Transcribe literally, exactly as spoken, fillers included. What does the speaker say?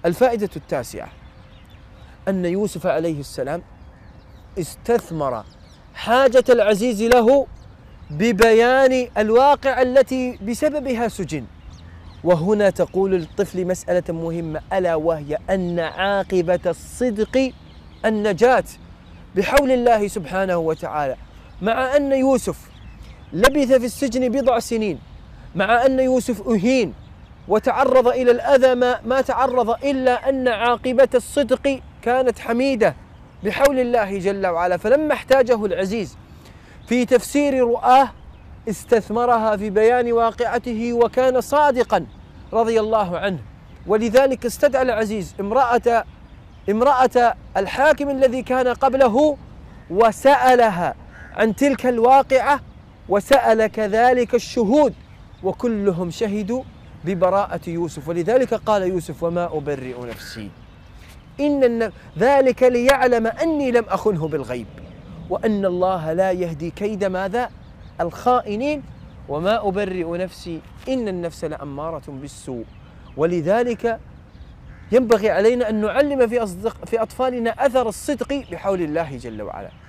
الفائدة التاسعة أن يوسف عليه السلام استثمر حاجة العزيز له ببيان الواقع التي بسببها سجن. وهنا تقول للطفل مسألة مهمة، ألا وهي أن عاقبة الصدق النجاة بحول الله سبحانه وتعالى. مع أن يوسف لبث في السجن بضع سنين، مع أن يوسف أهين وتعرض إلى الأذى ما, ما تعرض، إلا أن عاقبة الصدق كانت حميدة بحول الله جل وعلا. فلما احتاجه العزيز في تفسير رؤاه استثمرها في بيان واقعته وكان صادقا رضي الله عنه. ولذلك استدعى العزيز امرأة امرأة الحاكم الذي كان قبله وسألها عن تلك الواقعة، وسأل كذلك الشهود، وكلهم شهدوا ببراءة يوسف. ولذلك قال يوسف: وما أبرئ نفسي إن ذلك ليعلم أني لم أخنه بالغيب وأن الله لا يهدي كيد ماذا؟ الخائنين. وما أبرئ نفسي إن النفس لأمارة بالسوء. ولذلك ينبغي علينا أن نعلم في, في أطفالنا أثر الصدق بحول الله جل وعلا.